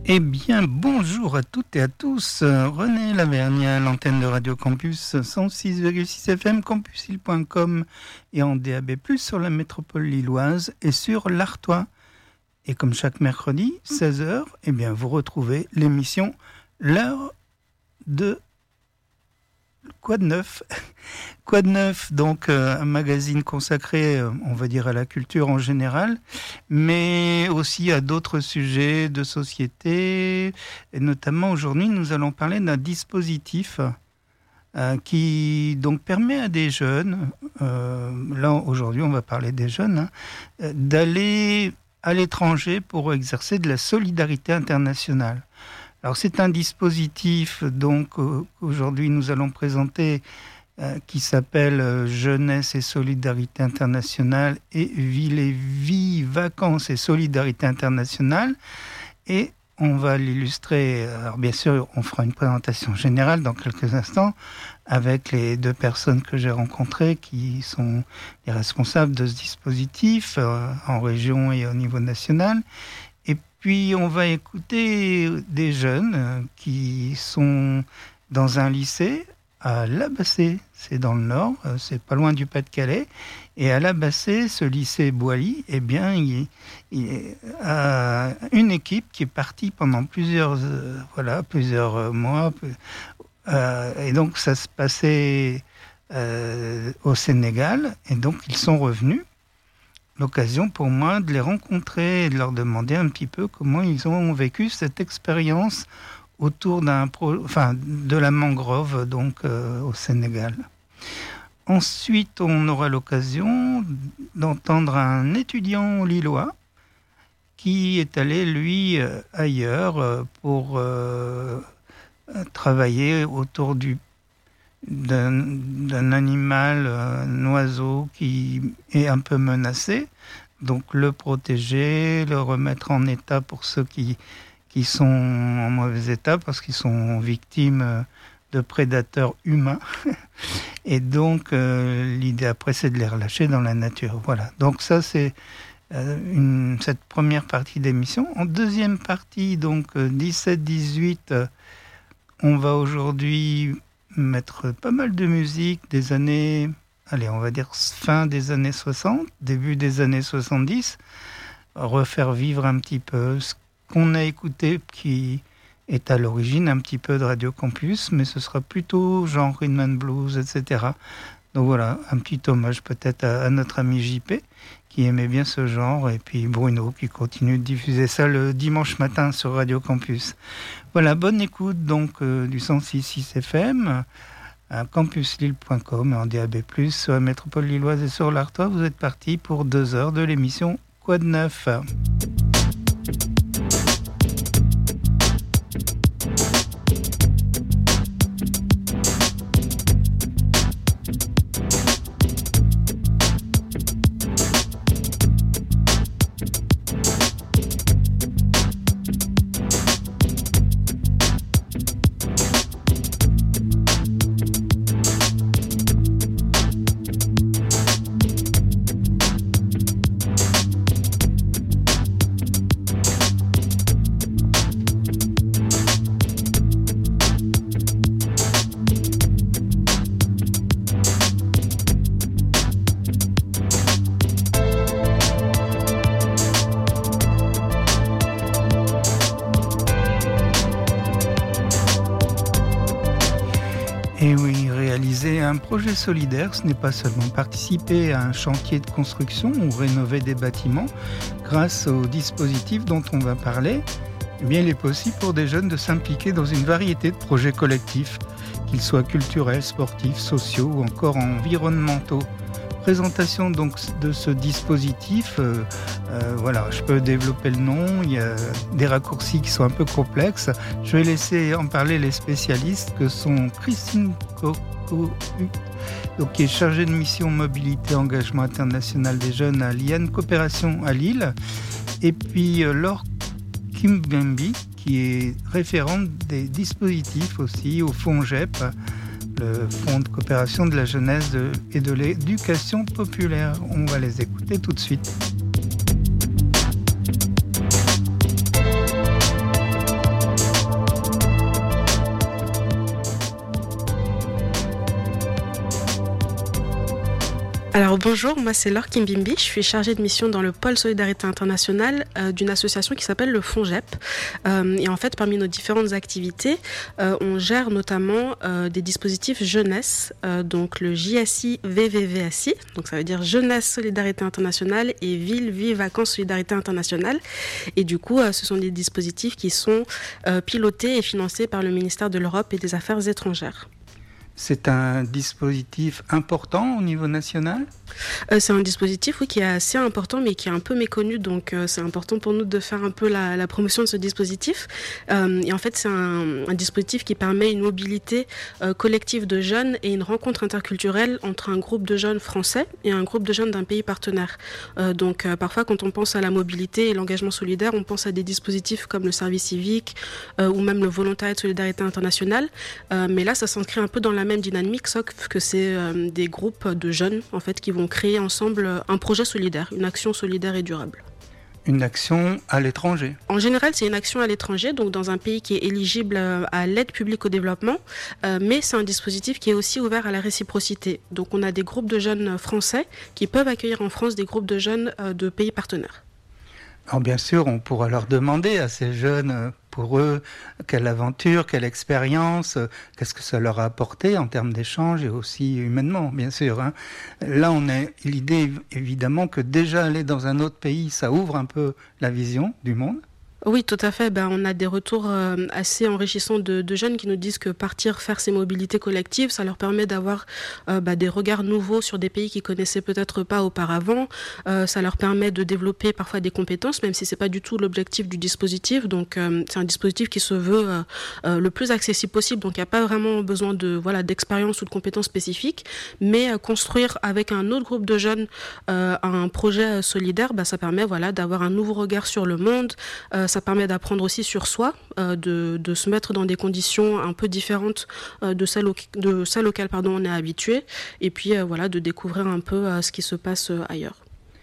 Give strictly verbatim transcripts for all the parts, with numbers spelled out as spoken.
Eh bien, bonjour à toutes et à tous. René Lavergne à l'antenne de Radio Campus cent six virgule six F M, campus lille point com et en D A B plus, sur la métropole lilloise et sur l'Artois. Et comme chaque mercredi, seize heures, eh bien, vous retrouvez l'émission L'heure de Quoi de neuf ? Quoi de neuf, donc euh, un magazine consacré, euh, on va dire, à la culture en général, mais aussi à d'autres sujets de société. Et notamment aujourd'hui, nous allons parler d'un dispositif euh, qui donc permet à des jeunes, euh, là aujourd'hui on va parler des jeunes, hein, euh, d'aller à l'étranger pour exercer de la solidarité internationale. Alors c'est un dispositif donc euh, qu'aujourd'hui nous allons présenter euh, qui s'appelle euh, Jeunesse et Solidarité Internationale et Ville et Vie, Vacances et Solidarité Internationale. Et on va l'illustrer, alors bien sûr on fera une présentation générale dans quelques instants avec les deux personnes que j'ai rencontrées qui sont les responsables de ce dispositif euh, en région et au niveau national. Puis on va écouter des jeunes qui sont dans un lycée à Labassé, c'est dans le Nord, c'est pas loin du Pas-de-Calais. Et à Labassé, ce lycée Boilly, eh bien, il, il a une équipe qui est partie pendant plusieurs, euh, voilà, plusieurs mois. Euh, et donc ça se passait euh, au Sénégal, et donc ils sont revenus. L'occasion pour moi de les rencontrer et de leur demander un petit peu comment ils ont vécu cette expérience autour d'un pro... enfin, de la mangrove donc euh, au Sénégal. Ensuite, on aura l'occasion d'entendre un étudiant lillois qui est allé, lui, euh, ailleurs euh, pour euh, travailler autour du D'un, d'un animal, un oiseau qui est un peu menacé, donc le protéger, le remettre en état pour ceux qui, qui sont en mauvais état parce qu'ils sont victimes de prédateurs humains. Et donc euh, l'idée après c'est de les relâcher dans la nature. Voilà, donc ça c'est euh, une, cette première partie d'émission. En deuxième partie, donc euh, dix-sept dix-huit, euh, on va aujourd'hui mettre pas mal de musique des années, allez, on va dire fin des années soixante, début des années soixante-dix, refaire vivre un petit peu ce qu'on a écouté qui est à l'origine un petit peu de Radio Campus, mais ce sera plutôt genre rhythm and blues, et cetera. Donc voilà, un petit hommage peut-être à, à notre ami J P qui aimait bien ce genre, et puis Bruno qui continue de diffuser ça le dimanche matin sur Radio Campus. Voilà, bonne écoute donc euh, du cent six virgule six F M à campus lille point com et en D A B plus, sur la métropole lilloise et sur l'Artois. Vous êtes partis pour deux heures de l'émission Quoi de neuf ? Un projet solidaire, ce n'est pas seulement participer à un chantier de construction ou rénover des bâtiments. Grâce au dispositif dont on va parler, eh bien, il est possible pour des jeunes de s'impliquer dans une variété de projets collectifs, qu'ils soient culturels, sportifs, sociaux ou encore environnementaux. Présentation donc de ce dispositif, euh, euh, voilà, je peux développer le nom, il y a des raccourcis qui sont un peu complexes. Je vais laisser en parler les spécialistes que sont Christine Coq, donc, qui est chargée de mission mobilité engagement international des jeunes à l'I A N Coopération à Lille, et puis euh, Laure Kimbembi qui est référente des dispositifs aussi au FONGEP, le Fonds de coopération de la jeunesse de, et de l'éducation populaire. On va les écouter tout de suite. Bonjour, moi c'est Laure Kimbimbi, je suis chargée de mission dans le pôle Solidarité Internationale euh, d'une association qui s'appelle le FONGEP. Euh, et en fait, parmi nos différentes activités, euh, on gère notamment euh, des dispositifs jeunesse, euh, donc le J S I V V V S I, donc ça veut dire Jeunesse Solidarité Internationale et Ville Vie Vacances Solidarité Internationale. Et du coup, euh, ce sont des dispositifs qui sont euh, pilotés et financés par le ministère de l'Europe et des Affaires étrangères. C'est un dispositif important au niveau national ? Euh, c'est un dispositif oui, qui est assez important mais qui est un peu méconnu, donc euh, c'est important pour nous de faire un peu la, la promotion de ce dispositif. Euh, et en fait c'est un, un dispositif qui permet une mobilité euh, collective de jeunes et une rencontre interculturelle entre un groupe de jeunes français et un groupe de jeunes d'un pays partenaire. Euh, donc euh, parfois quand on pense à la mobilité et l'engagement solidaire, on pense à des dispositifs comme le service civique euh, ou même le volontariat de solidarité internationale, euh, mais là ça s'inscrit un peu dans la même dynamique, sauf que c'est euh, des groupes de jeunes en fait qui vont créer ensemble un projet solidaire, une action solidaire et durable. Une action à l'étranger ? En général, c'est une action à l'étranger, donc dans un pays qui est éligible à l'aide publique au développement, euh, mais c'est un dispositif qui est aussi ouvert à la réciprocité. Donc on a des groupes de jeunes français qui peuvent accueillir en France des groupes de jeunes euh, de pays partenaires. Alors bien sûr, on pourra leur demander à ces jeunes, pour eux, quelle aventure, quelle expérience, qu'est-ce que ça leur a apporté en termes d'échange et aussi humainement, bien sûr. Hein. Là, on a l'idée évidemment que déjà aller dans un autre pays, ça ouvre un peu la vision du monde. Oui, tout à fait. Ben, on a des retours euh, assez enrichissants de, de jeunes qui nous disent que partir faire ces mobilités collectives, ça leur permet d'avoir euh, ben, des regards nouveaux sur des pays qu'ils connaissaient peut-être pas auparavant. Euh, ça leur permet de développer parfois des compétences, même si c'est pas du tout l'objectif du dispositif. Donc, euh, c'est un dispositif qui se veut euh, euh, le plus accessible possible. Donc, il n'y a pas vraiment besoin de voilà d'expérience ou de compétences spécifiques, mais euh, construire avec un autre groupe de jeunes euh, un projet solidaire, ben, ça permet voilà d'avoir un nouveau regard sur le monde. Euh, Ça permet d'apprendre aussi sur soi, euh, de, de se mettre dans des conditions un peu différentes euh, de celles, au, de celles auxquelles pardon, on est habitué, et puis euh, voilà, de découvrir un peu euh, ce qui se passe euh, ailleurs.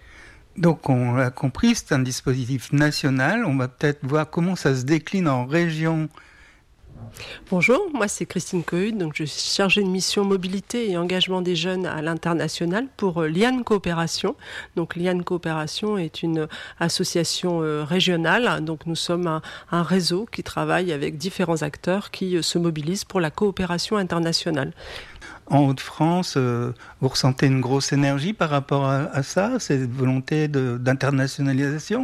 Donc on l'a compris, c'est un dispositif national. On va peut-être voir comment ça se décline en région. Bonjour, moi c'est Christine Cohut, donc je suis chargée de mission mobilité et engagement des jeunes à l'international pour Liane Coopération. Donc Liane Coopération est une association régionale, donc nous sommes un, un réseau qui travaille avec différents acteurs qui se mobilisent pour la coopération internationale. En Hauts-de-France, euh, vous ressentez une grosse énergie par rapport à, à ça, cette volonté de, d'internationalisation ?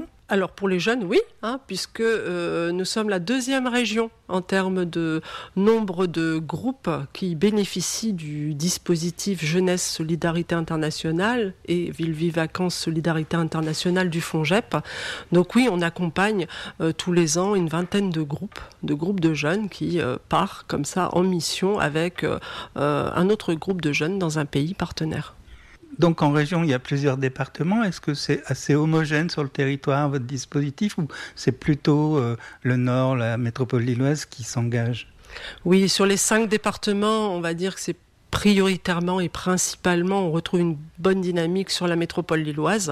Alors pour les jeunes, oui, hein, puisque euh, nous sommes la deuxième région en termes de nombre de groupes qui bénéficient du dispositif Jeunesse Solidarité Internationale et Ville Vie Vacances Solidarité Internationale du FONGEP. Donc oui, on accompagne euh, tous les ans une vingtaine de groupes, de groupes de jeunes qui euh, partent comme ça en mission avec euh, un autre groupe de jeunes dans un pays partenaire. Donc en région, il y a plusieurs départements. Est-ce que c'est assez homogène sur le territoire, votre dispositif, ou c'est plutôt euh, le Nord, la métropole lilloise qui s'engage ? Oui, sur les cinq départements, on va dire que c'est prioritairement et principalement, on retrouve une bonne dynamique sur la métropole lilloise,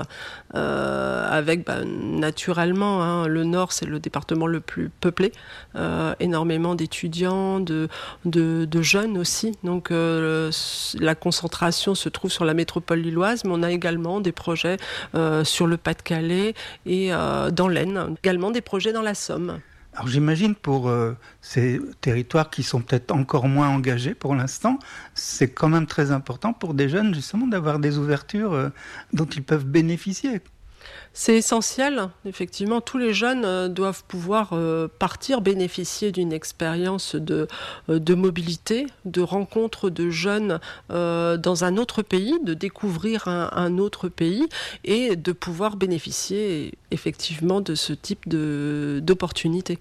euh, avec bah, naturellement, hein, le Nord, c'est le département le plus peuplé, euh, énormément d'étudiants, de, de, de jeunes aussi. Donc euh, la concentration se trouve sur la métropole lilloise, mais on a également des projets euh, sur le Pas-de-Calais et euh, dans l'Aisne, également des projets dans la Somme. Alors j'imagine pour euh, ces territoires qui sont peut-être encore moins engagés pour l'instant, c'est quand même très important pour des jeunes justement d'avoir des ouvertures euh, dont ils peuvent bénéficier. C'est essentiel, effectivement, tous les jeunes euh, doivent pouvoir euh, partir, bénéficier d'une expérience de, euh, de mobilité, de rencontre de jeunes euh, dans un autre pays, de découvrir un, un autre pays et de pouvoir bénéficier effectivement de ce type de, d'opportunités.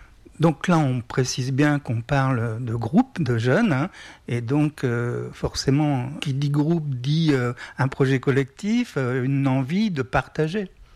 Donc là, on précise bien qu'on parle de groupe de jeunes, hein, et donc euh, forcément, qui dit groupe dit euh, un projet collectif, euh, une envie de partager.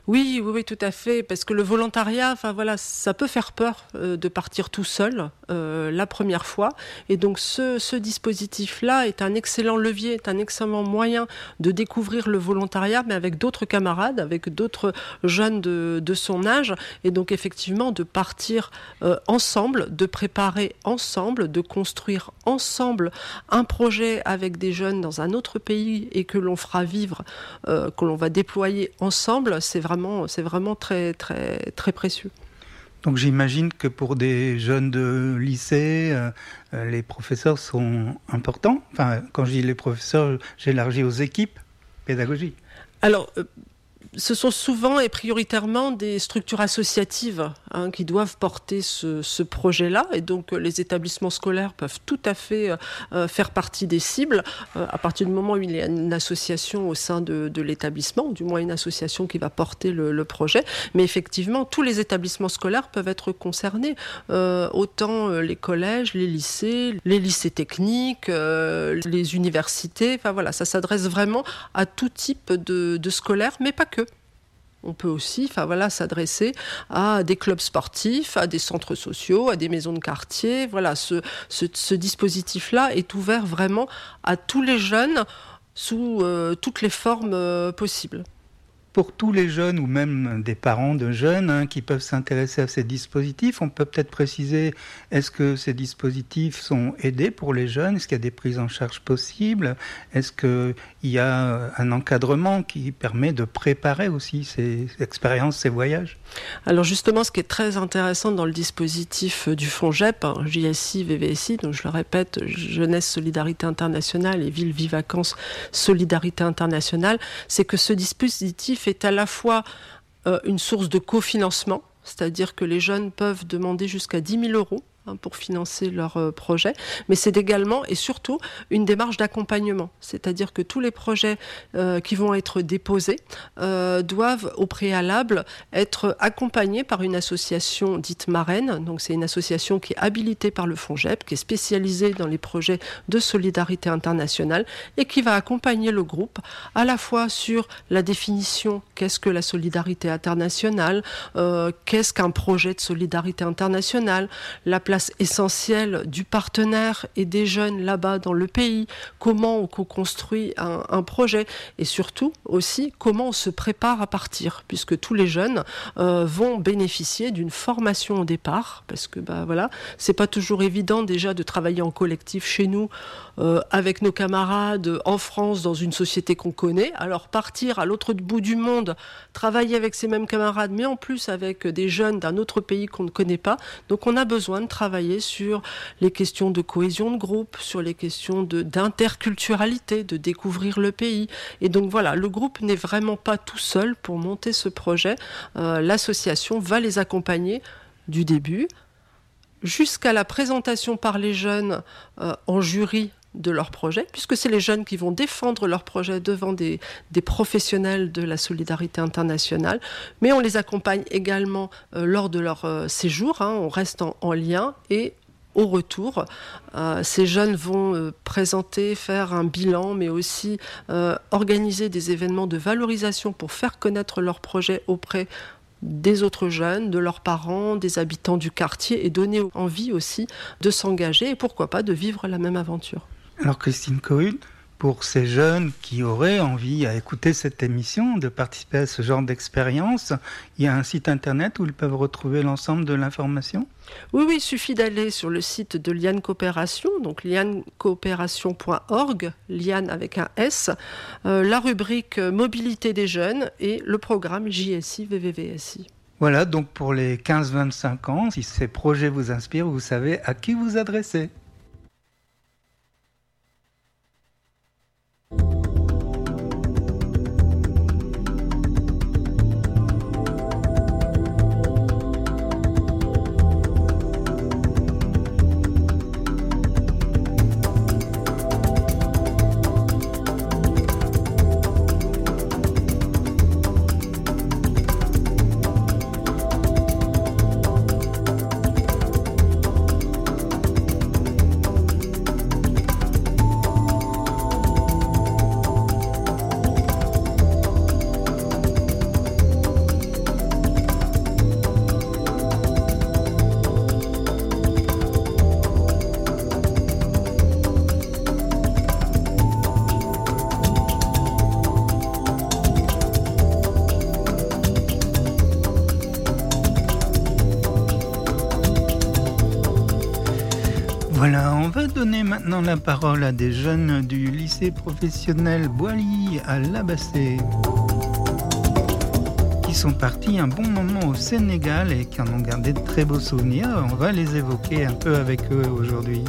Oui, oui, oui, tout à fait, parce que le volontariat, enfin voilà, ça peut faire peur euh, de partir tout seul euh, la première fois, et donc ce, ce dispositif-là est un excellent levier, est un excellent moyen de découvrir le volontariat, mais avec d'autres camarades, avec d'autres jeunes de, de son âge, et donc effectivement de partir euh, ensemble, de préparer ensemble, de construire ensemble un projet avec des jeunes dans un autre pays et que l'on fera vivre, euh, que l'on va déployer ensemble, c'est vraiment C'est vraiment très, très, très précieux. Donc j'imagine que pour des jeunes de lycée, euh, les professeurs sont importants. Enfin, quand je dis les professeurs, j'élargis aux équipes pédagogiques. Alors, euh, ce sont souvent et prioritairement des structures associatives hein, qui doivent porter ce, ce projet-là. Et donc, les établissements scolaires peuvent tout à fait euh, faire partie des cibles euh, à partir du moment où il y a une association au sein de, de l'établissement, du moins une association qui va porter le, le projet. Mais effectivement, tous les établissements scolaires peuvent être concernés. Euh, autant les collèges, les lycées, les lycées techniques, euh, les universités. Enfin voilà, ça s'adresse vraiment à tout type de, de scolaires, mais pas que. On peut aussi enfin, voilà, s'adresser à des clubs sportifs, à des centres sociaux, à des maisons de quartier. Voilà, ce, ce, ce dispositif-là est ouvert vraiment à tous les jeunes sous euh, toutes les formes euh, possibles. Pour tous les jeunes ou même des parents de jeunes hein, qui peuvent s'intéresser à ces dispositifs, on peut peut-être préciser, est-ce que ces dispositifs sont aidés pour les jeunes ? Est-ce qu'il y a des prises en charge possibles ? Est-ce qu'il y a un encadrement qui permet de préparer aussi ces expériences, ces voyages ? Alors justement, ce qui est très intéressant dans le dispositif du FONJEP, hein, J S I, V V S I, donc je le répète, Jeunesse Solidarité Internationale et Ville Vie Vacances Solidarité Internationale, c'est que ce dispositif est à la fois euh, une source de cofinancement, c'est-à-dire que les jeunes peuvent demander jusqu'à dix mille euros hein, pour financer leur euh, projet, mais c'est également et surtout une démarche d'accompagnement, c'est-à-dire que tous les projets euh, qui vont être déposés euh, doivent au préalable être accompagnés par une association dite marraine, donc c'est une association qui est habilitée par le FONJEP, qui est spécialisée dans les projets de solidarité internationale et qui va accompagner le groupe à la fois sur la définition, qu'est-ce que la solidarité internationale, euh, qu'est-ce qu'un projet de solidarité internationale, la place essentielle du partenaire et des jeunes là-bas dans le pays, comment on co-construit un, un projet et surtout aussi comment on se prépare à partir, puisque tous les jeunes euh, vont bénéficier d'une formation au départ, parce que bah, voilà, c'est pas toujours évident déjà de travailler en collectif chez nous, euh, avec nos camarades en France, dans une société qu'on connaît, alors partir à l'autre bout du monde, travailler avec ces mêmes camarades, mais en plus avec des jeunes d'un autre pays qu'on ne connaît pas, donc on a besoin de travailler sur les questions de cohésion de groupe, sur les questions de, d'interculturalité, de découvrir le pays. Et donc voilà, le groupe n'est vraiment pas tout seul pour monter ce projet. Euh, l'association va les accompagner du début jusqu'à la présentation par les jeunes euh, en jury de leur projet, puisque c'est les jeunes qui vont défendre leur projet devant des, des professionnels de la solidarité internationale, mais on les accompagne également euh, lors de leur euh, séjour, hein, on reste en, en lien et au retour, euh, ces jeunes vont euh, présenter, faire un bilan, mais aussi euh, organiser des événements de valorisation pour faire connaître leur projet auprès des autres jeunes, de leurs parents, des habitants du quartier et donner envie aussi de s'engager et pourquoi pas de vivre la même aventure. Alors Christine Cohut, pour ces jeunes qui auraient envie à écouter cette émission, de participer à ce genre d'expérience, il y a un site internet où ils peuvent retrouver l'ensemble de l'information ? Oui, oui, il suffit d'aller sur le site de Liane Coopération, donc liane coopération point org, Liane avec un S, euh, la rubrique Mobilité des jeunes et le programme J S I V V V S I. Voilà, donc pour les quinze vingt-cinq ans, si ces projets vous inspirent, vous savez à qui vous adresser. Voilà, on va donner maintenant la parole à des jeunes du lycée professionnel Boilly à Labassé, qui sont partis un bon moment au Sénégal et qui en ont gardé de très beaux souvenirs. On va les évoquer un peu avec eux aujourd'hui.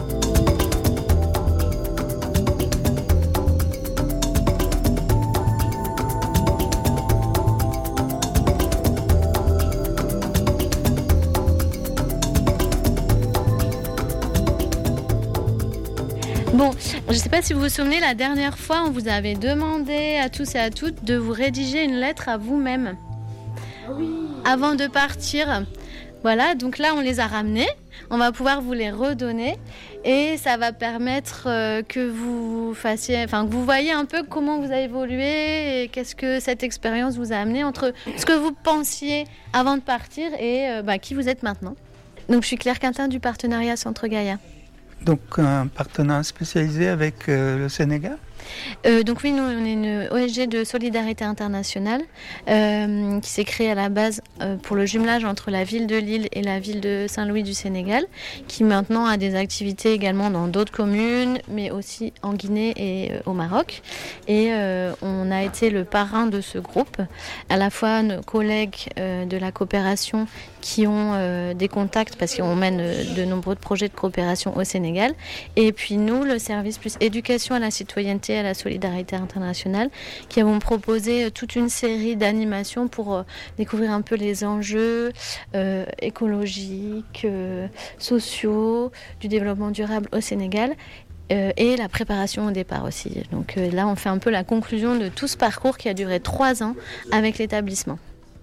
Bon, je ne sais pas si vous vous souvenez, la dernière fois, on vous avait demandé à tous et à toutes de vous rédiger une lettre à vous-même. Oui. Avant de partir. Voilà, donc là, on les a ramenés. On va pouvoir vous les redonner. Et ça va permettre euh, que vous fassiez, enfin, que vous voyez un peu comment vous avez évolué et qu'est-ce que cette expérience vous a amené entre ce que vous pensiez avant de partir et euh, bah, qui vous êtes maintenant. Donc, je suis Claire Quintin du partenariat Centre Gaïa. Donc un partenariat spécialisé avec euh, le Sénégal ? Euh, donc oui, nous on est une O N G de solidarité internationale euh, qui s'est créée à la base euh, pour le jumelage entre la ville de Lille et la ville de Saint-Louis du Sénégal, qui maintenant a des activités également dans d'autres communes, mais aussi en Guinée et euh, au Maroc. Et euh, on a été le parrain de ce groupe, à la fois nos collègues euh, de la coopération qui ont euh, des contacts parce qu'on mène euh, de nombreux projets de coopération au Sénégal, et puis nous, le service plus éducation à la citoyenneté, à la solidarité internationale, qui avons proposé toute une série d'animations pour euh, découvrir un peu les enjeux euh, écologiques, euh, sociaux, du développement durable au Sénégal. Euh, et la préparation au départ aussi. Donc euh, là, on fait un peu la conclusion de tout ce parcours qui a duré trois ans avec l'établissement.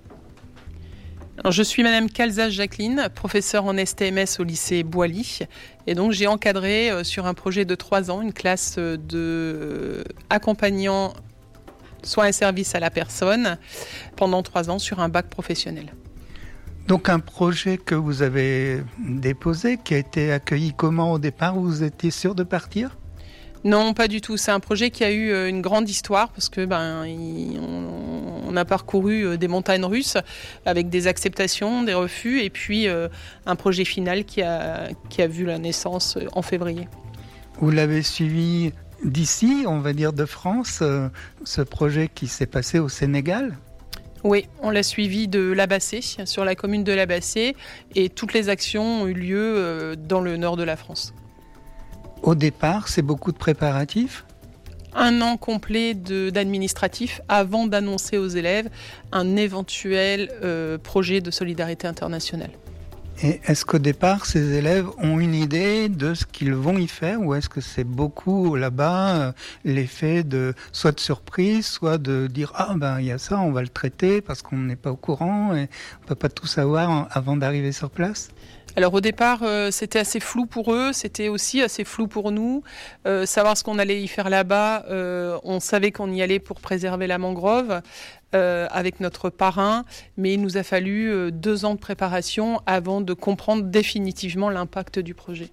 Alors, je suis Madame Calzage Jacqueline, professeure en S T M S au lycée Boilly. Et donc, j'ai encadré euh, sur un projet de trois ans une classe de euh, accompagnants soins et services à la personne pendant trois ans sur un bac professionnel. Donc un projet que vous avez déposé, qui a été accueilli comment au départ ? Vous étiez sûr de partir ? Non, pas du tout. C'est un projet qui a eu une grande histoire parce que ben, il, on, on a parcouru des montagnes russes avec des acceptations, des refus et puis euh, un projet final qui a, qui a vu la naissance en février. Vous l'avez suivi d'ici, on va dire de France, euh, ce projet qui s'est passé au Sénégal ? Oui, on l'a suivi de Labassé, sur la commune de Labassé, et toutes les actions ont eu lieu dans le nord de la France. Au départ, c'est beaucoup de préparatifs ? Un an complet de, d'administratif avant d'annoncer aux élèves un éventuel euh, projet de solidarité internationale. Et est-ce qu'au départ, ces élèves ont une idée de ce qu'ils vont y faire, ou est-ce que c'est beaucoup là-bas euh, l'effet de soit de surprise, soit de dire ah ben il y a ça, on va le traiter parce qu'on n'est pas au courant et on peut pas tout savoir en, avant d'arriver sur place? Alors au départ, euh, c'était assez flou pour eux, c'était aussi assez flou pour nous. Euh, savoir ce qu'on allait y faire là-bas, euh, on savait qu'on y allait pour préserver la mangrove euh, avec notre parrain, mais il nous a fallu euh, deux ans de préparation avant de comprendre définitivement l'impact du projet.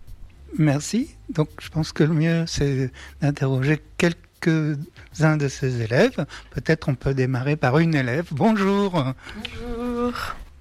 Merci. Donc je pense que le mieux, c'est d'interroger quelques-uns de ces élèves. Peut-être on peut démarrer par une élève. Bonjour. Bonjour.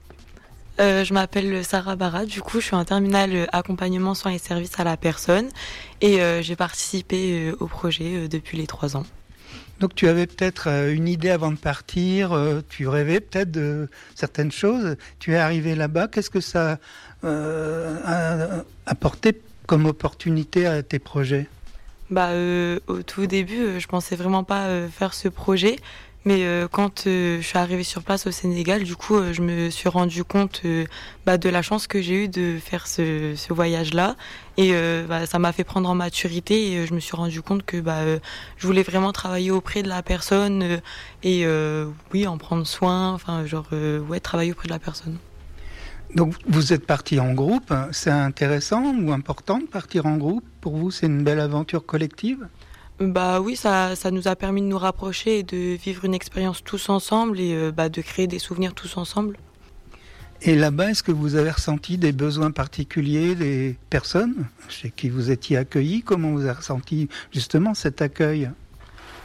Euh, je m'appelle Sarah Barra, du coup je suis en terminale accompagnement soins et services à la personne et euh, j'ai participé euh, au projet euh, depuis les trois ans. Donc tu avais peut-être euh, une idée avant de partir, euh, tu rêvais peut-être de certaines choses, tu es arrivé là-bas, qu'est-ce que ça euh, a apporté comme opportunité à tes projets ? Bah, euh, au tout début, euh, je pensais vraiment pas euh, faire ce projet. Mais euh, quand euh, je suis arrivée sur place au Sénégal, du coup, euh, je me suis rendu compte euh, bah, de la chance que j'ai eue de faire ce, ce voyage-là. Et euh, bah, ça m'a fait prendre en maturité et euh, je me suis rendu compte que bah, euh, je voulais vraiment travailler auprès de la personne euh, et euh, oui, en prendre soin, enfin, genre, euh, ouais, travailler auprès de la personne. Donc, vous êtes partis en groupe. C'est intéressant ou important de partir en groupe ? Pour vous, c'est une belle aventure collective ? Bah oui, ça, ça nous a permis de nous rapprocher et de vivre une expérience tous ensemble et euh, bah, de créer des souvenirs tous ensemble. Et là-bas, est-ce que vous avez ressenti des besoins particuliers des personnes chez qui vous étiez accueillis ? Comment vous avez ressenti justement cet accueil ?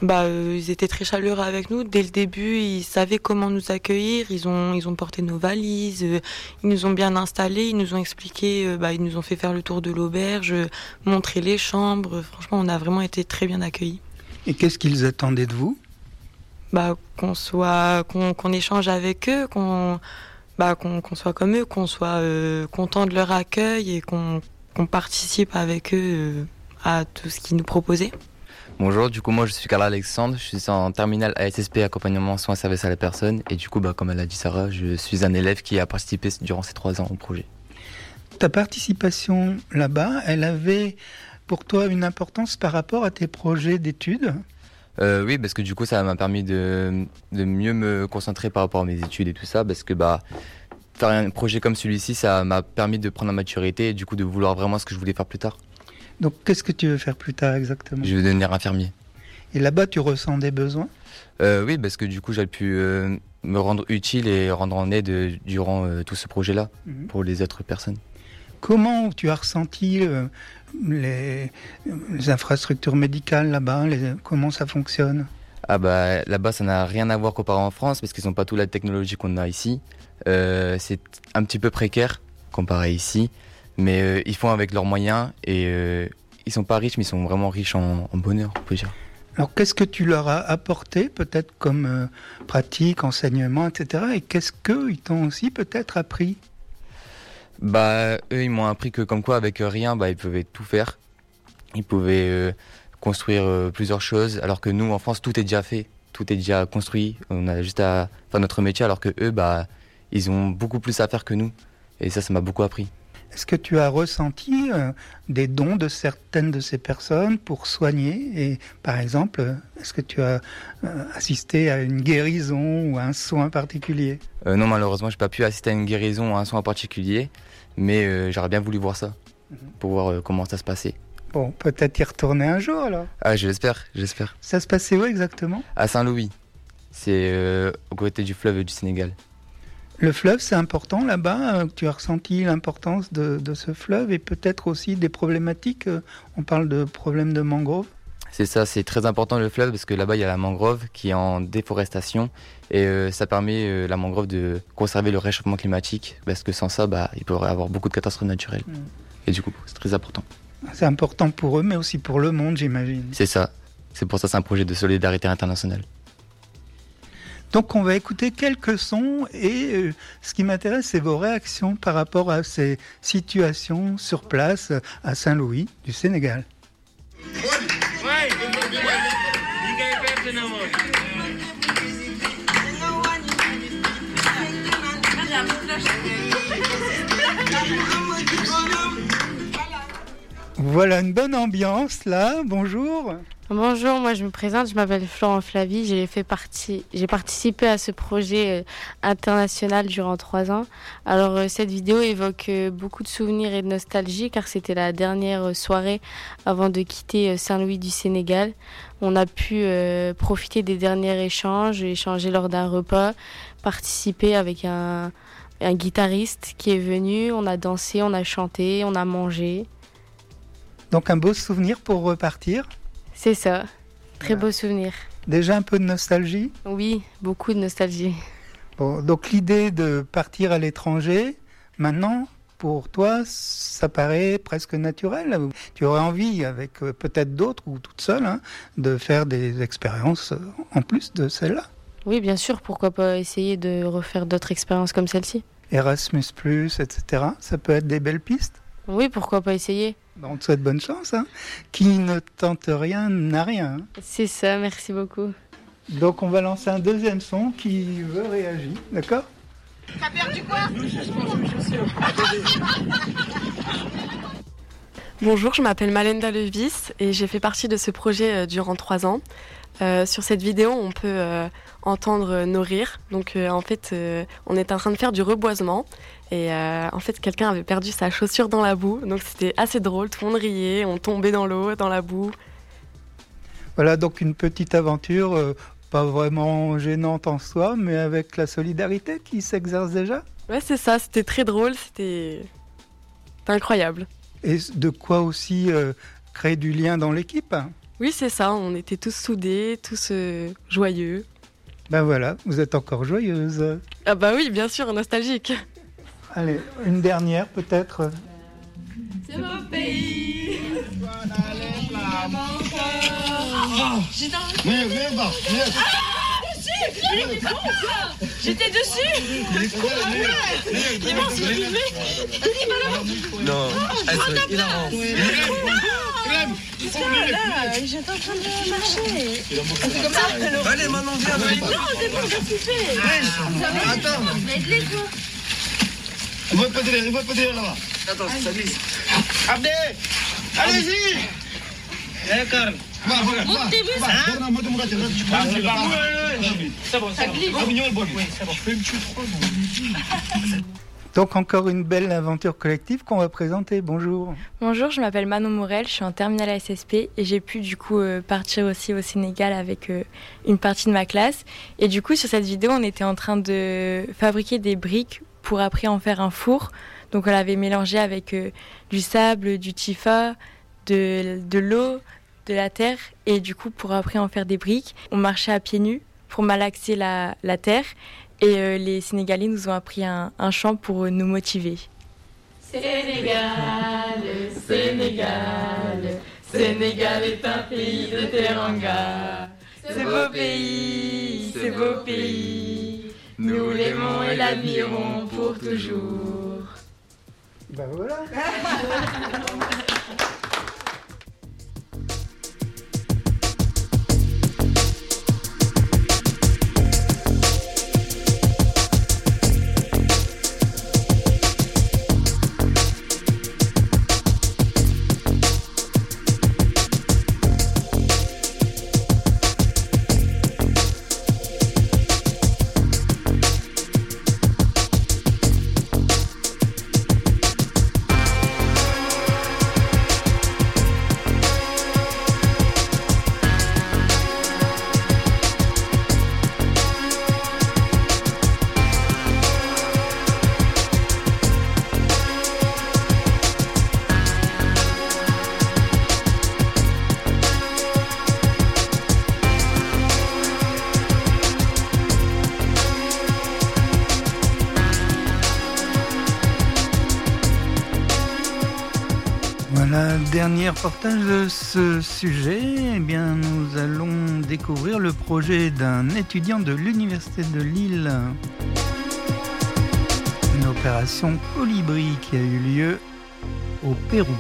Bah, euh, ils étaient très chaleureux avec nous. Dès le début, ils savaient comment nous accueillir. Ils ont, ils ont porté nos valises. Euh, ils nous ont bien installés. Ils nous ont expliqué. Euh, bah, ils nous ont fait faire le tour de l'auberge, euh, montrer les chambres. Franchement, on a vraiment été très bien accueillis. Et qu'est-ce qu'ils attendaient de vous ? Bah, qu'on soit, qu'on, qu'on échange avec eux, qu'on, bah, qu'on, qu'on soit comme eux, qu'on soit euh, content de leur accueil et qu'on, qu'on participe avec eux euh, à tout ce qu'ils nous proposaient. Bonjour, du coup moi je suis Carla Alexandre, je suis en terminale A S S P accompagnement soins et services à la personne et du coup bah, comme elle a dit Sarah, je suis un élève qui a participé durant ces trois ans au projet. Ta participation là-bas, elle avait pour toi une importance par rapport à tes projets d'études ? euh, Oui, parce que du coup ça m'a permis de, de mieux me concentrer par rapport à mes études et tout ça, parce que bah, faire un projet comme celui-ci, ça m'a permis de prendre la maturité et du coup de vouloir vraiment ce que je voulais faire plus tard. Donc, qu'est-ce que tu veux faire plus tard exactement ? Je veux devenir infirmier. Et là-bas, tu ressens des besoins ? euh, Oui, parce que du coup, j'ai pu euh, me rendre utile et rendre en aide euh, durant euh, tout ce projet-là mmh. pour les autres personnes. Comment tu as ressenti euh, les, les infrastructures médicales là-bas ? les, Comment ça fonctionne ? Ah bah, là-bas, ça n'a rien à voir comparé en France parce qu'ils n'ont pas toute la technologie qu'on a ici. Euh, c'est un petit peu précaire comparé ici. Mais euh, ils font avec leurs moyens et euh, ils sont pas riches, mais ils sont vraiment riches en, en bonheur, on peut dire. Alors, qu'est-ce que tu leur as apporté, peut-être comme euh, pratique, enseignement, et cetera. Et qu'est-ce qu'ils t'ont aussi peut-être appris ? Bah, eux, ils m'ont appris que comme quoi, avec rien, bah, ils pouvaient tout faire. Ils pouvaient euh, construire euh, plusieurs choses, alors que nous, en France, tout est déjà fait, tout est déjà construit. On a juste à faire notre métier, alors que eux, bah, ils ont beaucoup plus à faire que nous. Et ça, ça m'a beaucoup appris. Est-ce que tu as ressenti euh, des dons de certaines de ces personnes pour soigner ? Et par exemple, est-ce que tu as euh, assisté à une guérison ou à un soin particulier ? euh, Non, malheureusement, je n'ai pas pu assister à une guérison ou à un soin particulier, mais euh, j'aurais bien voulu voir ça, mm-hmm. pour voir euh, comment ça se passait. Bon, peut-être y retourner un jour alors ? Ah, j'espère, j'espère. Ça se passait où exactement ? À Saint-Louis, c'est euh, au côté du fleuve du Sénégal. Le fleuve, c'est important là-bas. Tu as ressenti l'importance de, de ce fleuve et peut-être aussi des problématiques. On parle de problèmes de mangrove. C'est ça, c'est très important le fleuve parce que là-bas, il y a la mangrove qui est en déforestation et euh, ça permet euh, la mangrove de conserver le réchauffement climatique parce que sans ça, bah, il pourrait y avoir beaucoup de catastrophes naturelles. Mmh. Et du coup, c'est très important. C'est important pour eux, mais aussi pour le monde, j'imagine. C'est ça. C'est pour ça que c'est un projet de solidarité internationale. Donc on va écouter quelques sons et euh, ce qui m'intéresse, c'est vos réactions par rapport à ces situations sur place à Saint-Louis du Sénégal. Voilà une bonne ambiance là, bonjour. Bonjour, moi je me présente, je m'appelle Florent Flavie, j'ai, fait partie, j'ai participé à ce projet euh, international durant trois ans. Alors euh, cette vidéo évoque euh, beaucoup de souvenirs et de nostalgie car c'était la dernière euh, soirée avant de quitter euh, Saint-Louis du Sénégal. On a pu euh, profiter des derniers échanges, échanger lors d'un repas, participer avec un, un guitariste qui est venu, on a dansé, on a chanté, on a mangé. Donc un beau souvenir pour repartir ? C'est ça, très beau souvenir. Déjà un peu de nostalgie ? Oui, beaucoup de nostalgie. Bon, donc l'idée de partir à l'étranger, maintenant, pour toi, ça paraît presque naturel. Tu aurais envie, avec euh, peut-être d'autres ou toute seule, hein, de faire des expériences en plus de celle-là ? Oui, bien sûr, pourquoi pas essayer de refaire d'autres expériences comme celle-ci ? Erasmus plus, et cetera. Ça peut être des belles pistes ? Oui, pourquoi pas essayer ? On te souhaite bonne chance. Hein. Qui ne tente rien n'a rien. Hein. C'est ça, merci beaucoup. Donc on va lancer un deuxième son qui veut réagir, d'accord ? T'as perdu quoi ? Bonjour, je m'appelle Malenda Levis et j'ai fait partie de ce projet euh, durant trois ans. Euh, sur cette vidéo, on peut euh, entendre nos rires. Donc euh, en fait, euh, on est en train de faire du reboisement. Et euh, en fait, quelqu'un avait perdu sa chaussure dans la boue. Donc c'était assez drôle, tout le monde riait, on tombait dans l'eau, dans la boue. Voilà donc une petite aventure, euh, pas vraiment gênante en soi, mais avec la solidarité qui s'exerce déjà. Ouais, c'est ça, c'était très drôle, c'était, c'était incroyable. Et de quoi aussi euh, créer du lien dans l'équipe ? Oui, c'est ça, on était tous soudés, tous euh, joyeux. Ben voilà, vous êtes encore joyeuse. Ah bah oui, bien sûr, nostalgique. Allez, une dernière peut-être. C'est mon pays. J'étais dessus. Dis-moi, c'est filmé. Non, c'est hilarant. Là, j'étais en train de marcher. C'est comme ça. Allez, maintenant viens. Non, c'est bon, j'ai kiffé. Attends. Aide-les, toi. Il va pas tirer, il va pas tirer là-bas. Attends, ça glisse. Abdé, allez-y. Eh, Karl. Va, va, va. Monte tes muscles, hein. Non, moi, moi, tu vas. C'est bon, ça glisse. Oui, c'est bon. Donc encore une belle aventure collective qu'on va présenter. Bonjour. Bonjour, je m'appelle Manon Morel, je suis en terminale A S S P et j'ai pu du coup euh, partir aussi au Sénégal avec euh, une partie de ma classe. Et du coup sur cette vidéo on était en train de fabriquer des briques pour après en faire un four. Donc on l'avait mélangé avec euh, du sable, du tifa, de, de l'eau, de la terre et du coup pour après en faire des briques. On marchait à pieds nus pour malaxer la, la terre. Et euh, les Sénégalais nous ont appris un, un chant pour euh, nous motiver. Sénégal, Sénégal, Sénégal est un pays de teranga. C'est beau pays, c'est beau pays, nous l'aimons et l'admirons pour toujours. Ben voilà. Voilà, dernier reportage de ce sujet. Eh bien, nous allons découvrir le projet d'un étudiant de l'Université de Lille. Une opération Colibri qui a eu lieu au Pérou.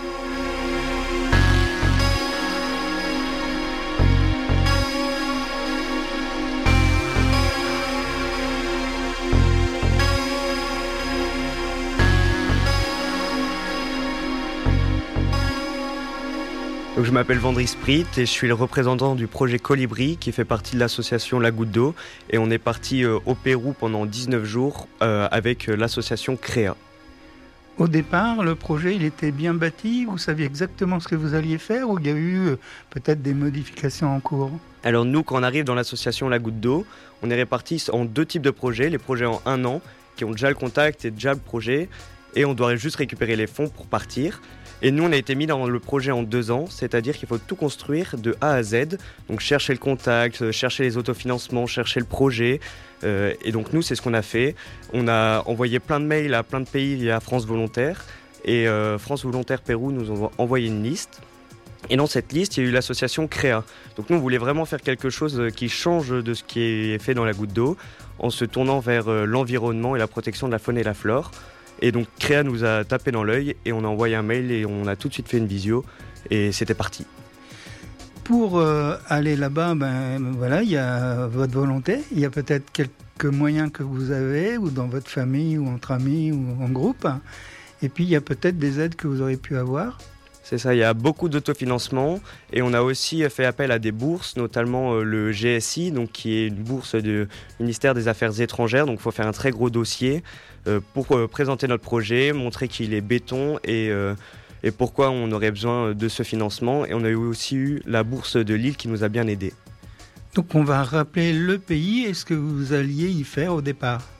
Donc, je m'appelle Vendry Sprit et je suis le représentant du projet Colibri qui fait partie de l'association La Goutte d'eau. Et on est parti euh, au Pérou pendant dix-neuf jours euh, avec euh, l'association Créa. Au départ, le projet il était bien bâti, vous saviez exactement ce que vous alliez faire ou il y a eu euh, peut-être des modifications en cours ? Alors nous, quand on arrive dans l'association La Goutte d'eau, on est répartis en deux types de projets. Les projets en un an qui ont déjà le contact et déjà le projet et on doit juste récupérer les fonds pour partir. Et nous, on a été mis dans le projet en deux ans, c'est-à-dire qu'il faut tout construire de A à Z. Donc chercher le contact, chercher les autofinancements, chercher le projet. Euh, et donc nous, c'est ce qu'on a fait. On a envoyé plein de mails à plein de pays via France Volontaire. Et euh, France Volontaire Pérou nous ont envoyé une liste. Et dans cette liste, il y a eu l'association Créa. Donc nous, on voulait vraiment faire quelque chose qui change de ce qui est fait dans la goutte d'eau, en se tournant vers l'environnement et la protection de la faune et la flore. Et donc Créa nous a tapé dans l'œil et on a envoyé un mail et on a tout de suite fait une visio et c'était parti. Pour euh, aller là-bas, ben, voilà, il y a votre volonté, il y a peut-être quelques moyens que vous avez ou dans votre famille ou entre amis ou en groupe. Et puis il y a peut-être des aides que vous aurez pu avoir. C'est ça, il y a beaucoup d'autofinancement et on a aussi fait appel à des bourses, notamment le G S I, donc qui est une bourse du ministère des Affaires étrangères. Donc il faut faire un très gros dossier pour présenter notre projet, montrer qu'il est béton et, et pourquoi on aurait besoin de ce financement. Et on a aussi eu la bourse de Lille qui nous a bien aidés. Donc on va rappeler le pays et ce que vous alliez y faire au départ.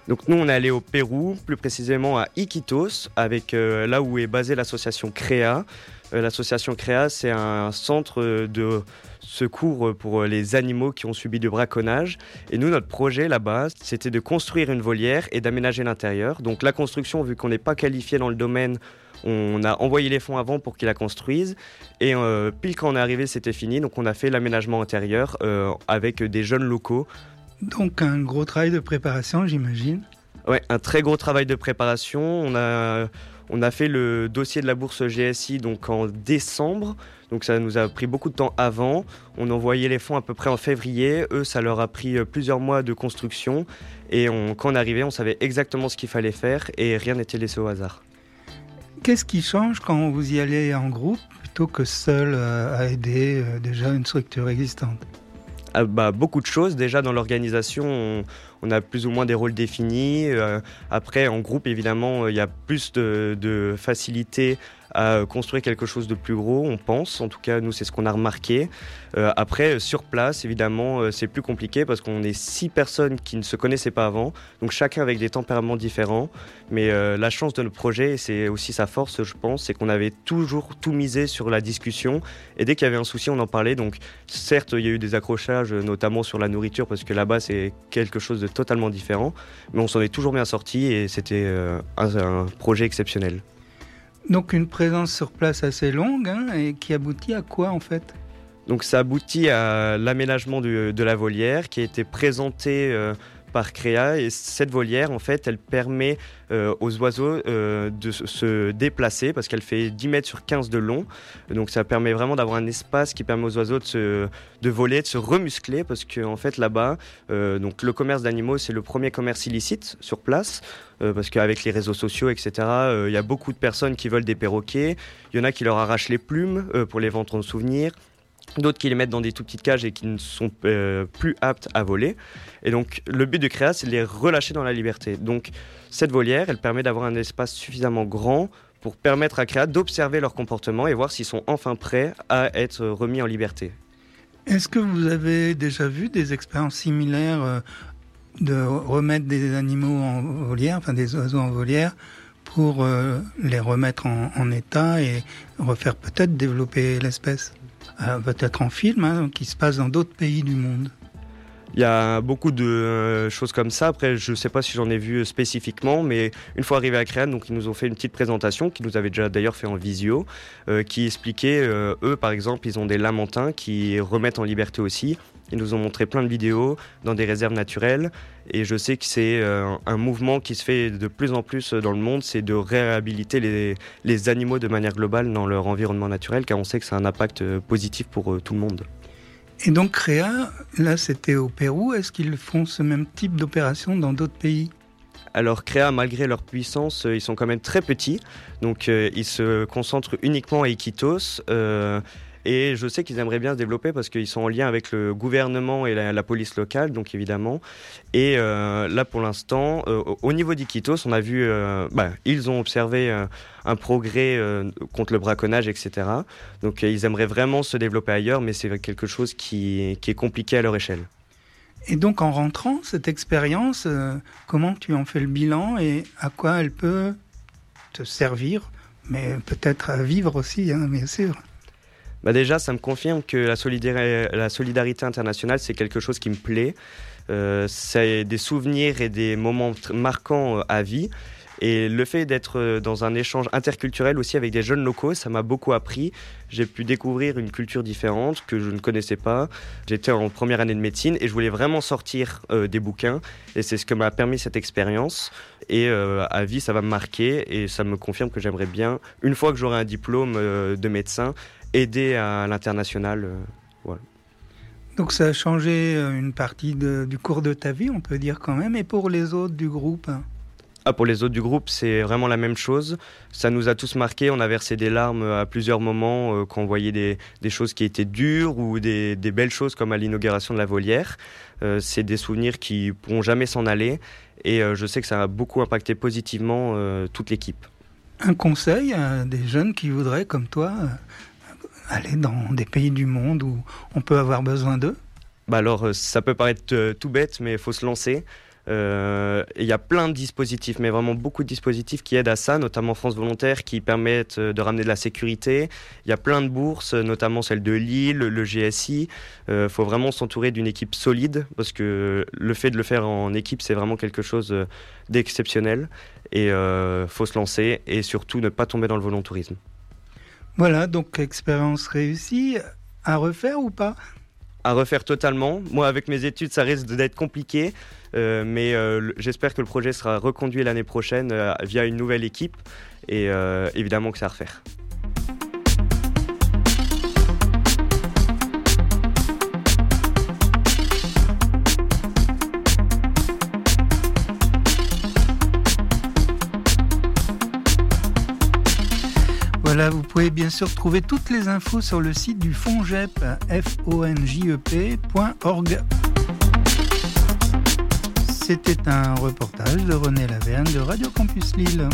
Donc nous, on est allé au Pérou, plus précisément à Iquitos, avec euh, là où est basée l'association CREA. Euh, l'association CREA, c'est un centre de secours pour les animaux qui ont subi du braconnage. Et nous, notre projet là-bas, c'était de construire une volière et d'aménager l'intérieur. Donc la construction, vu qu'on n'est pas qualifié dans le domaine, on a envoyé les fonds avant pour qu'ils la construisent. Et euh, pile quand on est arrivé, c'était fini. Donc on a fait l'aménagement intérieur euh, avec des jeunes locaux. Donc un gros travail de préparation, j'imagine. Ouais, un très gros travail de préparation. On a, on a fait le dossier de la bourse G S I donc en décembre. Donc ça nous a pris beaucoup de temps avant. On envoyait les fonds à peu près en février. Eux, ça leur a pris plusieurs mois de construction. Et on, quand on arrivait, on savait exactement ce qu'il fallait faire et rien n'était laissé au hasard. Qu'est-ce qui change quand vous y allez en groupe plutôt que seul euh, à aider euh, déjà une structure existante ? Ah bah, beaucoup de choses. Déjà, dans l'organisation, on, on a plus ou moins des rôles définis. Euh, après, en groupe, évidemment, il y a plus de, de facilité à construire quelque chose de plus gros, on pense. En tout cas, nous, c'est ce qu'on a remarqué. Euh, après, sur place, évidemment, c'est plus compliqué parce qu'on est six personnes qui ne se connaissaient pas avant, donc chacun avec des tempéraments différents. Mais euh, la chance de notre projet, et c'est aussi sa force, je pense, c'est qu'on avait toujours tout misé sur la discussion. Et dès qu'il y avait un souci, on en parlait. Donc, certes, il y a eu des accrochages, notamment sur la nourriture, parce que là-bas, c'est quelque chose de totalement différent. Mais on s'en est toujours bien sortis et c'était euh, un, un projet exceptionnel. Donc une présence sur place assez longue hein, et qui aboutit à quoi en fait ? Donc ça aboutit à l'aménagement de, de la volière qui a été présentée euh, par CREA et cette volière en fait elle permet euh, aux oiseaux euh, de se déplacer parce qu'elle fait dix mètres sur quinze de long, donc ça permet vraiment d'avoir un espace qui permet aux oiseaux de, se, de voler, de se remuscler parce qu'en en fait là-bas euh, donc le commerce d'animaux c'est le premier commerce illicite sur place. Euh, parce qu'avec les réseaux sociaux, et cetera, il euh, y a beaucoup de personnes qui veulent des perroquets. Il y en a qui leur arrachent les plumes euh, pour les vendre en souvenir. D'autres qui les mettent dans des tout petites cages et qui ne sont euh, plus aptes à voler. Et donc, le but de Créa, c'est de les relâcher dans la liberté. Donc, cette volière, elle permet d'avoir un espace suffisamment grand pour permettre à Créa d'observer leur comportement et voir s'ils sont enfin prêts à être remis en liberté. Est-ce que vous avez déjà vu des expériences similaires euh, de remettre des animaux en volière, enfin des oiseaux en volière, pour euh, les remettre en, en état et refaire peut-être développer l'espèce, euh, peut-être en film, hein, qui se passe dans d'autres pays du monde? Il y a beaucoup de euh, choses comme ça. Après, je ne sais pas si j'en ai vu spécifiquement, mais une fois arrivé à Créane, donc ils nous ont fait une petite présentation, qu'ils nous avaient déjà d'ailleurs fait en visio, euh, qui expliquait, euh, eux par exemple, ils ont des lamantins qui remettent en liberté aussi. Ils nous ont montré plein de vidéos dans des réserves naturelles. Et je sais que c'est euh, un mouvement qui se fait de plus en plus dans le monde, c'est de réhabiliter les, les animaux de manière globale dans leur environnement naturel, car on sait que ça a un impact positif pour euh, tout le monde. Et donc Créa, là c'était au Pérou, est-ce qu'ils font ce même type d'opération dans d'autres pays ? Alors Créa, malgré leur puissance, ils sont quand même très petits, donc euh, ils se concentrent uniquement à Iquitos, euh, et je sais qu'ils aimeraient bien se développer parce qu'ils sont en lien avec le gouvernement et la, la police locale, donc évidemment. Et euh, là, pour l'instant, euh, au niveau d'Iquitos, on a vu, euh, bah, ils ont observé euh, un progrès euh, contre le braconnage, et cetera. Donc, euh, ils aimeraient vraiment se développer ailleurs, mais c'est quelque chose qui, qui est compliqué à leur échelle. Et donc, en rentrant, cette expérience, euh, comment tu en fais le bilan et à quoi elle peut te servir, mais peut-être à vivre aussi, hein, bien sûr. Bah déjà, ça me confirme que la solidarité, la solidarité internationale, c'est quelque chose qui me plaît. Euh, c'est des souvenirs et des moments marquants à vie. Et le fait d'être dans un échange interculturel aussi avec des jeunes locaux, ça m'a beaucoup appris. J'ai pu découvrir une culture différente que je ne connaissais pas. J'étais en première année de médecine et je voulais vraiment sortir euh, des bouquins. Et c'est ce que m'a permis cette expérience. Et euh, à vie, ça va me marquer et ça me confirme que j'aimerais bien, une fois que j'aurai un diplôme euh, de médecin, aider à l'international. Euh, voilà. Donc ça a changé une partie de, du cours de ta vie, on peut dire quand même. Et pour les autres du groupe ? Ah, pour les autres du groupe, c'est vraiment la même chose. Ça nous a tous marqués. On a versé des larmes à plusieurs moments euh, quand on voyait des, des choses qui étaient dures ou des, des belles choses comme à l'inauguration de la volière. Euh, c'est des souvenirs qui ne pourront jamais s'en aller. Et euh, je sais que ça a beaucoup impacté positivement euh, toute l'équipe. Un conseil à des jeunes qui voudraient, comme toi, euh, aller dans des pays du monde où on peut avoir besoin d'eux ? Bah alors, ça peut paraître euh, tout bête, mais il faut se lancer. Euh, il y a plein de dispositifs, mais vraiment beaucoup de dispositifs qui aident à ça, notamment France Volontaire qui permettent de ramener de la sécurité. Il y a plein de bourses, notamment celle de Lille, le G S I. Il euh, faut vraiment s'entourer d'une équipe solide parce que le fait de le faire en équipe, c'est vraiment quelque chose d'exceptionnel. Et il euh, faut se lancer et surtout ne pas tomber dans le volontourisme. Voilà, donc expérience réussie. À refaire ou pas ? À refaire totalement. Moi, avec mes études, ça risque d'être compliqué, euh, mais euh, j'espère que le projet sera reconduit l'année prochaine euh, via une nouvelle équipe, et euh, évidemment que c'est à refaire. Voilà, vous pouvez bien sûr trouver toutes les infos sur le site du FONJEP, f o n j e p point org. C'était un reportage de René Laverne de Radio Campus Lille.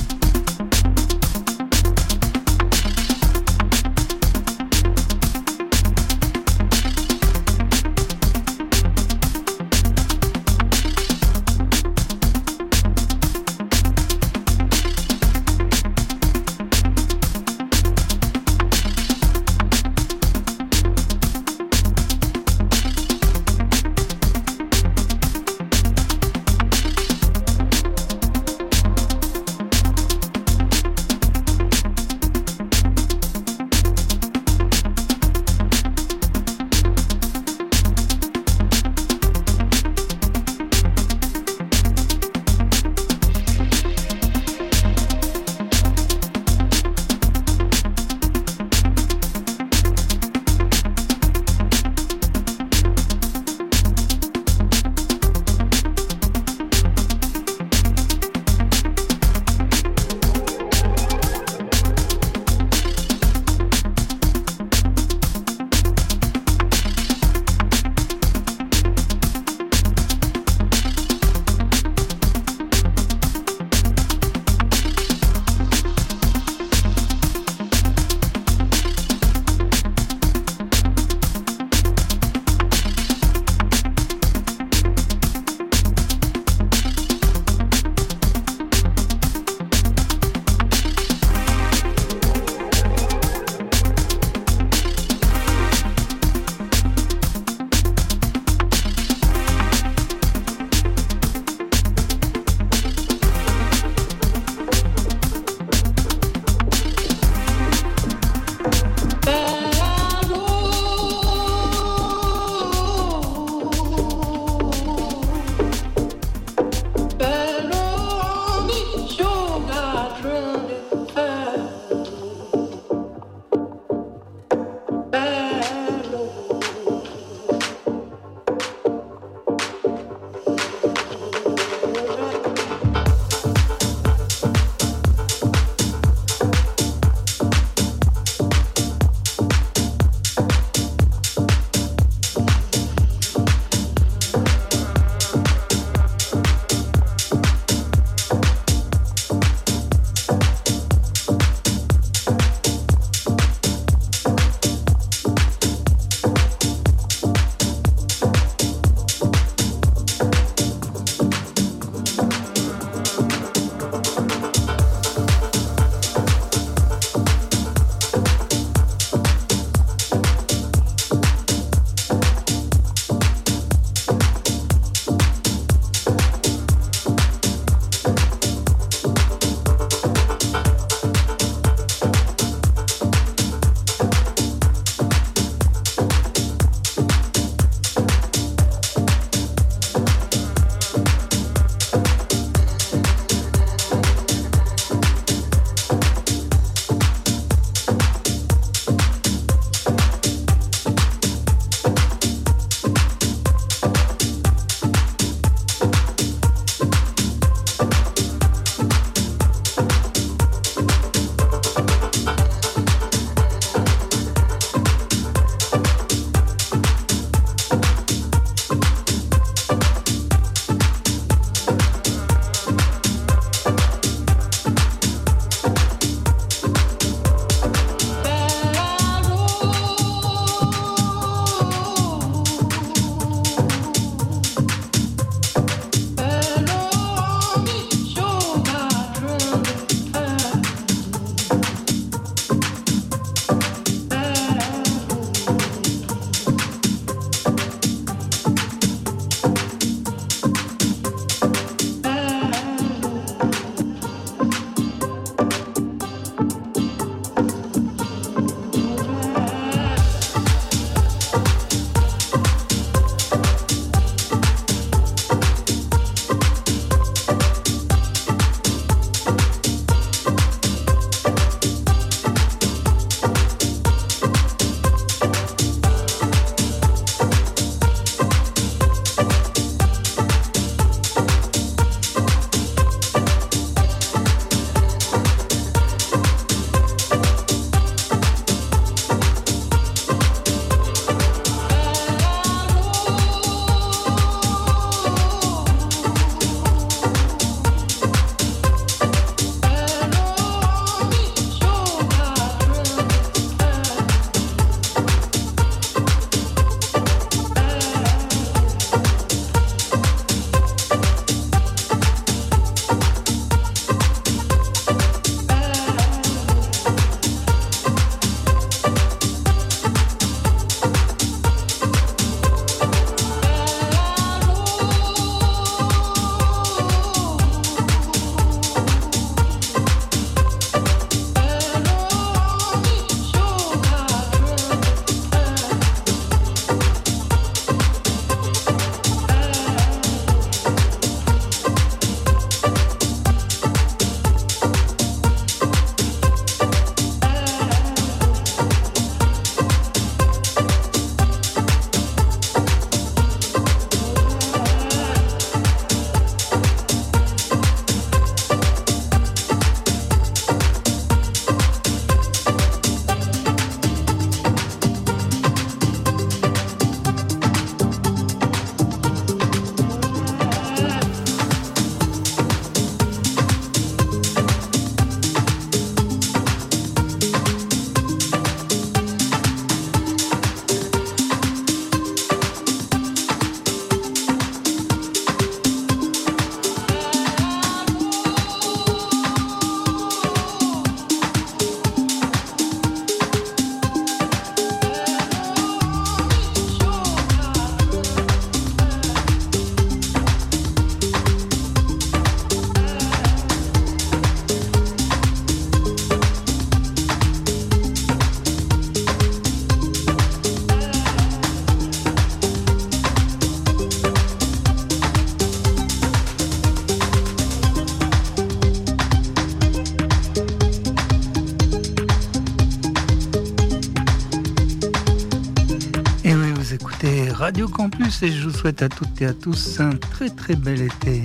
Radio Campus et je vous souhaite à toutes et à tous un très très bel été.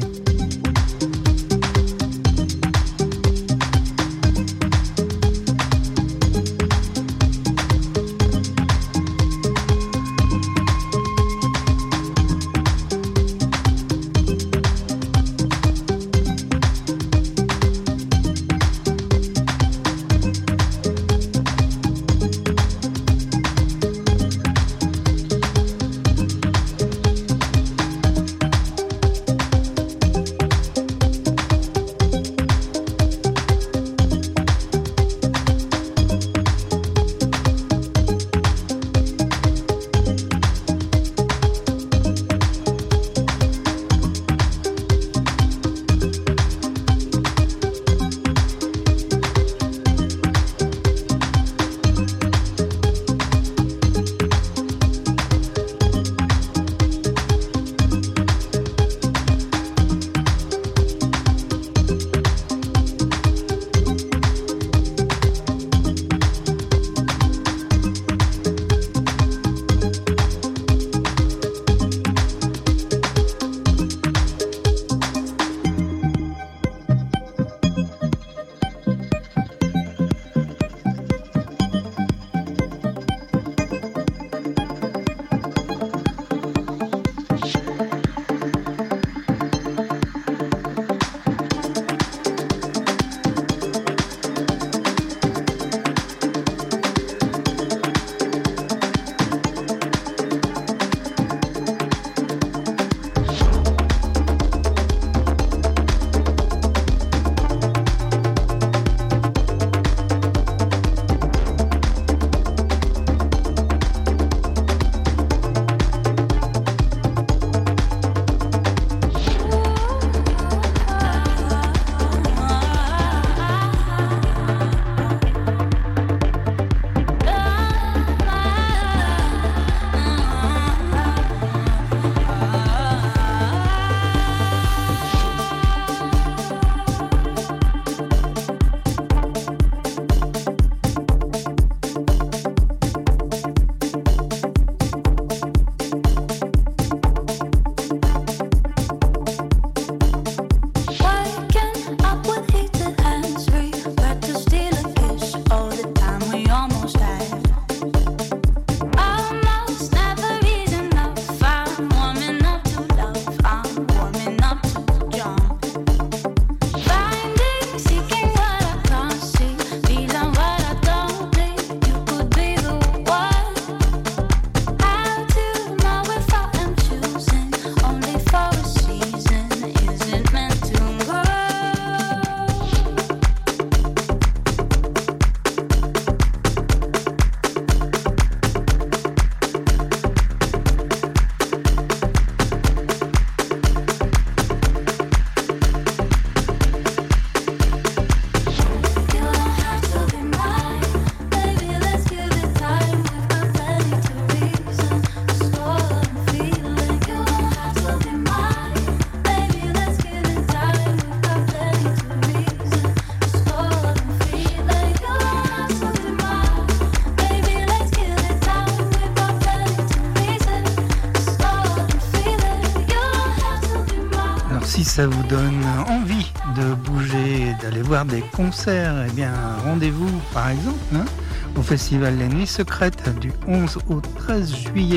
Ça vous donne envie de bouger et d'aller voir des concerts, eh bien rendez-vous par exemple hein, au festival Les Nuits Secrètes du onze au treize juillet.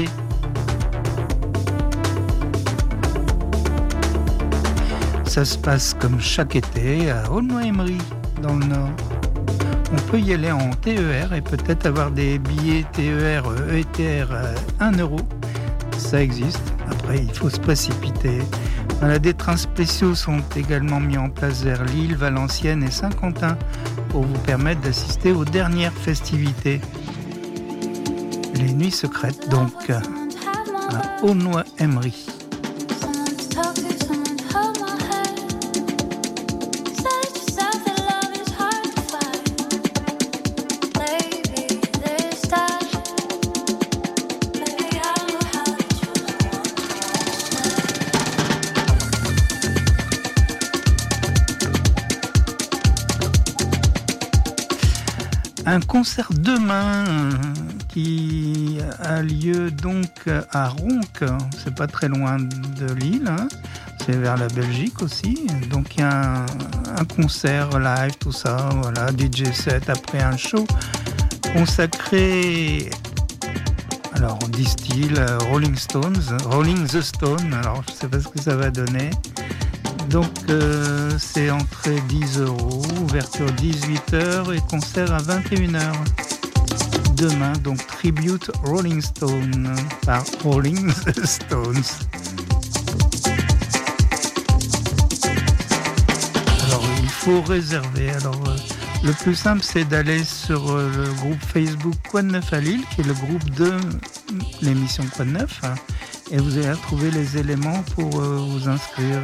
Ça se passe comme chaque été à Aulnoy-Emery dans le Nord. On peut y aller en T E R et peut-être avoir des billets T E R, E T R à un euro. Ça existe. Après, il faut se précipiter. Voilà, des trains spéciaux sont également mis en place vers Lille, Valenciennes et Saint-Quentin pour vous permettre d'assister aux dernières festivités. Les Nuits Secrètes, donc, à Aulnoy-Emery. Un concert demain euh, qui qui a lieu donc à Ronc, c'est pas très loin de Lille, hein. C'est vers la Belgique aussi. Donc il y a un, un concert live, tout ça, voilà, D J set après un show consacré, alors on distille Rolling Stones, Rolling the Stone, alors je sais pas ce que ça va donner. Donc euh, c'est entrée dix euros, ouverture dix-huit heures et concert à vingt et une heures. Demain, donc Tribute Rolling Stone par Rolling the Stones. Alors il faut réserver. Alors euh, le plus simple c'est d'aller sur euh, le groupe Facebook Quoi de neuf à Lille, qui est le groupe de l'émission Quoi de neuf, hein, et vous allez trouver les éléments pour euh, vous inscrire.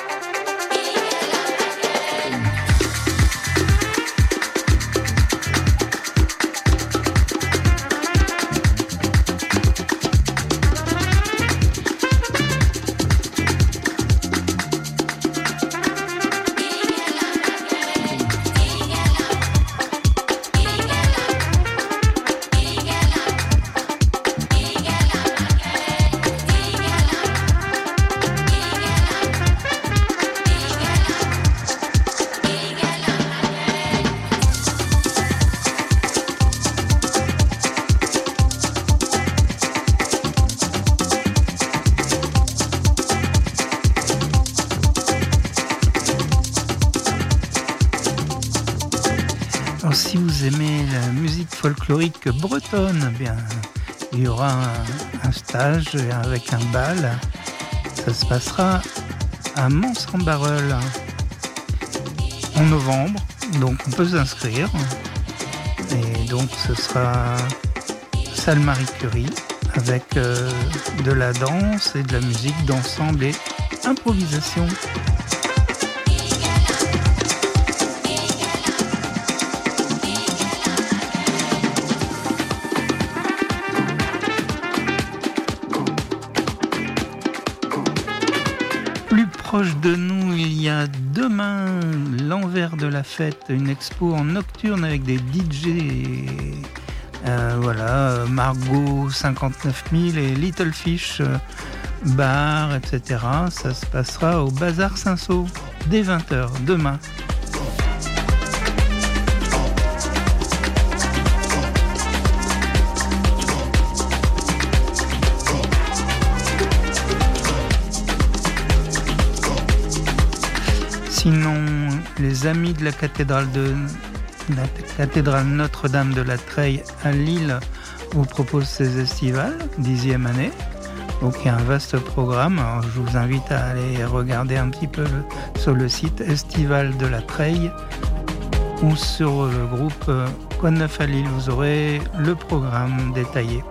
Si vous aimez la musique folklorique bretonne, eh bien, il y aura un, un stage avec un bal. Ça se passera à Mons-en-Barœul en novembre, donc on peut s'inscrire. Et donc ce sera salle Marie Curie avec euh, de la danse et de la musique d'ensemble et improvisation. Proche de nous, il y a demain l'envers de la fête, une expo en nocturne avec des D J, euh, voilà, Margot cinquante-neuf mille et Little Fish euh, Bar, et cetera. Ça se passera au Bazar Saint-Saul dès vingt heures demain. Sinon, les amis de la cathédrale de la cathédrale Notre-Dame de la Treille à Lille vous proposent ces estivales, dixième année. Donc il y a un vaste programme. Alors, je vous invite à aller regarder un petit peu le, sur le site Estival de la Treille ou sur le groupe Quoi de neuf à Lille. Vous aurez le programme détaillé.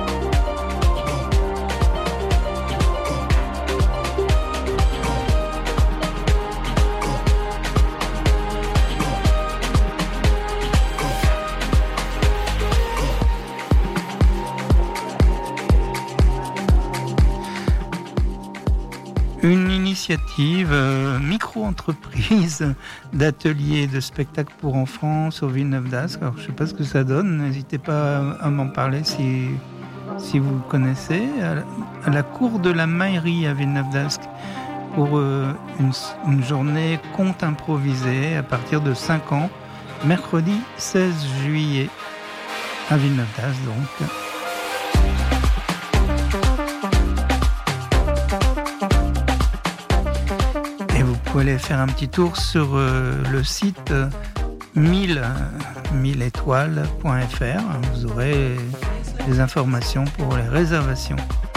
Une initiative euh, micro-entreprise d'ateliers de spectacles pour enfants sur Villeneuve-d'Ascq. Alors, je ne sais pas ce que ça donne, n'hésitez pas à, à m'en parler si, si vous le connaissez. À la, à la cour de la Maillerie à Villeneuve-d'Ascq pour euh, une, une journée conte improvisé à partir de cinq ans, mercredi seize juillet à Villeneuve-d'Ascq donc. Vous pouvez aller faire un petit tour sur euh, le site euh, mille étoiles point f r. Vous aurez des informations pour les réservations.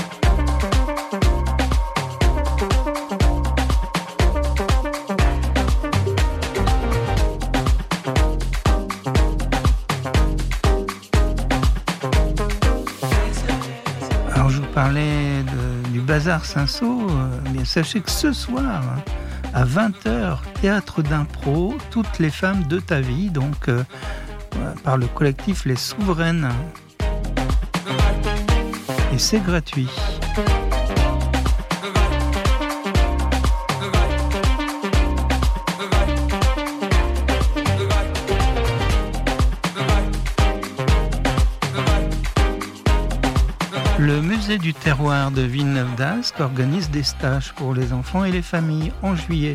Alors je vous parlais de, du Bazar Saint-Saul. Mais sachez que ce soir, à vingt heures, théâtre d'impro, toutes les femmes de ta vie, donc euh, par le collectif Les Souveraines. Et c'est gratuit. Le musée du terroir de Villeneuve-d'Ascq organise des stages pour les enfants et les familles en juillet.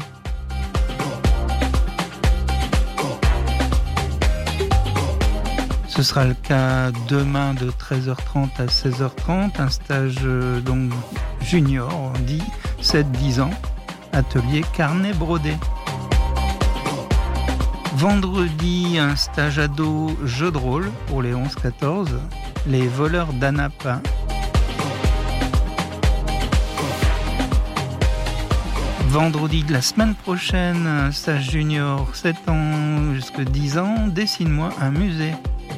Ce sera le cas demain de treize heures trente à seize heures trente, un stage euh, donc junior, on dit sept dix ans, atelier carnet brodé. Vendredi, un stage ado jeu de rôle pour les onze quatorze, les voleurs d'Anapin. Vendredi de la semaine prochaine, un stage junior sept ans jusqu'à dix ans, dessine-moi un musée.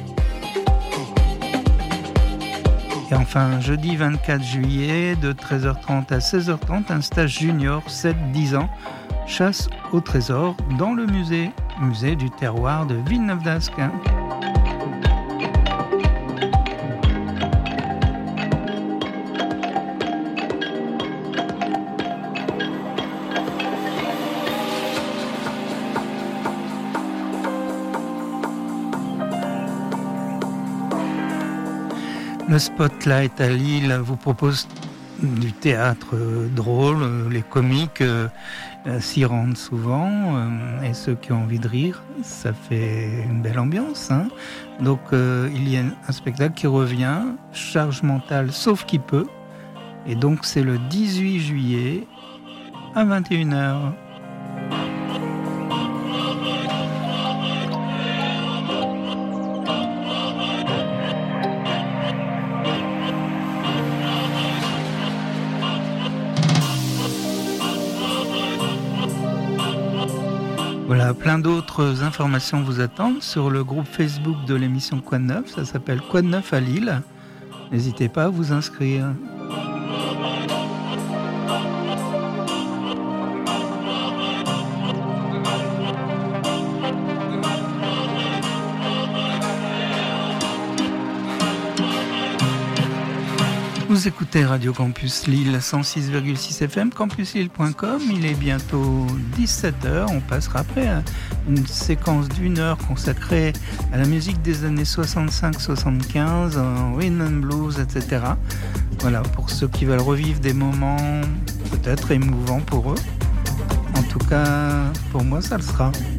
Et enfin, jeudi vingt-quatre juillet, de treize heures trente à seize heures trente, un stage junior sept dix ans, chasse au trésor dans le musée, musée du terroir de Villeneuve-d'Ascq. Le Spotlight à Lille vous propose du théâtre drôle, les comiques euh, s'y rendent souvent, euh, et ceux qui ont envie de rire, ça fait une belle ambiance. Hein. Donc euh, il y a un spectacle qui revient, charge mentale sauf qui peut, et donc c'est le dix-huit juillet à vingt et une heures. Voilà, plein d'autres informations vous attendent sur le groupe Facebook de l'émission Quoi de Neuf. Ça s'appelle Quoi de Neuf à Lille. N'hésitez pas à vous inscrire. Vous écoutez Radio Campus Lille cent six virgule six F M, campus lille point com. Il est bientôt dix-sept heures. On passera après à une séquence d'une heure consacrée à la musique des années soixante-cinq soixante-quinze, en rhythm and blues, et cetera. Voilà, pour ceux qui veulent revivre des moments peut-être émouvants pour eux. En tout cas, pour moi, ça le sera.